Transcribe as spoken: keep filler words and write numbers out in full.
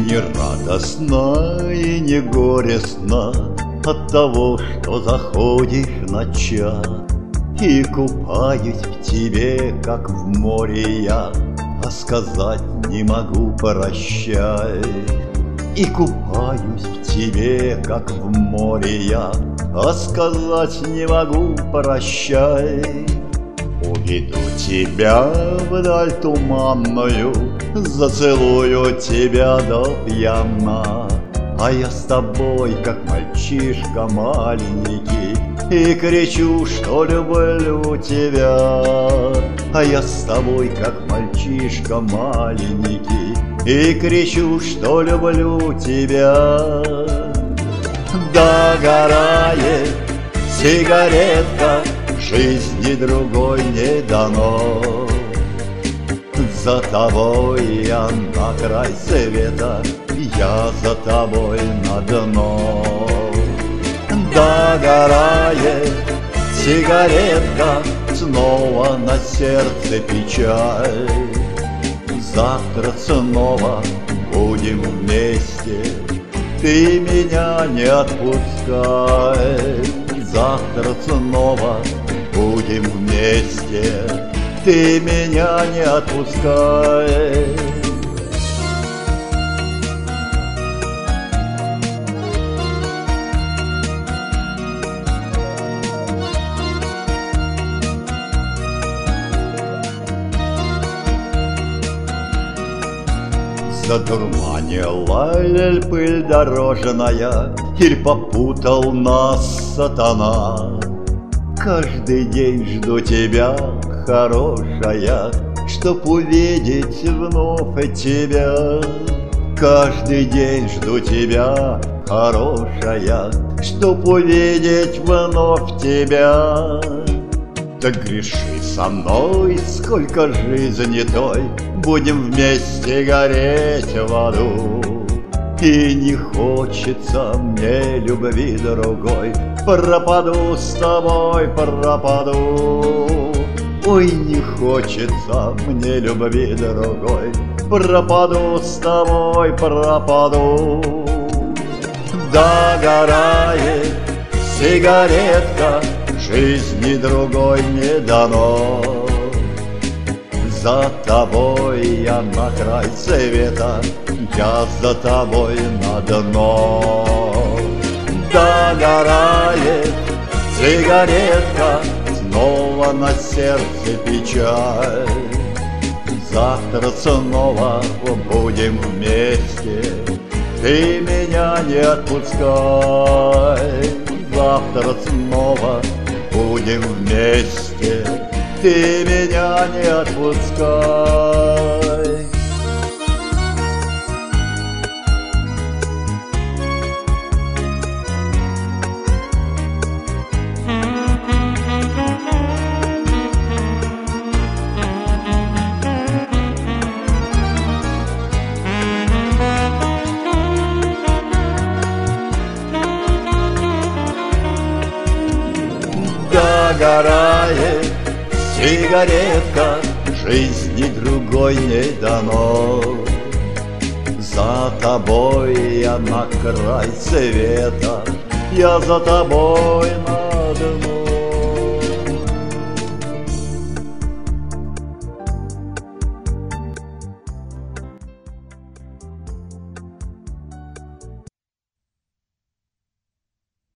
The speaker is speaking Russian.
не радостно и не горестно от того, что заходишь на час. И купаюсь в тебе, как в море я, а сказать не могу прощай. И купаюсь в тебе, как в море я, а сказать не могу прощай. Уведу тебя вдаль туманную, зацелую тебя до пьяна. А я с тобой, как мальчишка маленький, и кричу, что люблю тебя. А я с тобой, как мальчишка маленький, и кричу, что люблю тебя. Догорает сигаретка, жизни другой не дано. За тобой я на край света, я за тобой на дно. Догорает сигаретка, снова на сердце печаль. Завтра снова будем вместе, ты меня не отпускай. Завтра снова будем вместе, ты меня не отпускай. Задурманила ль пыль дорожная, или попутал нас сатана? Каждый день жду тебя, хорошая, чтоб увидеть вновь тебя. Каждый день жду тебя, хорошая, чтоб увидеть вновь тебя. Так греши со мной, сколько жизни той, будем вместе гореть в аду. И не хочется мне любви другой, пропаду с тобой, пропаду. Ой, не хочется мне любви другой, пропаду с тобой, пропаду. Догорает сигаретка, жизни другой не дано. За тобой я на край света, я за тобой на дно. Догорает сигаретка, снова на сердце печаль. Завтра снова будем вместе, ты меня не отпускай. Завтра снова будем вместе, ты меня не отпускай. Догорает сигаретка, жизни другой не дано. За тобой я на край света, я за тобой на дно.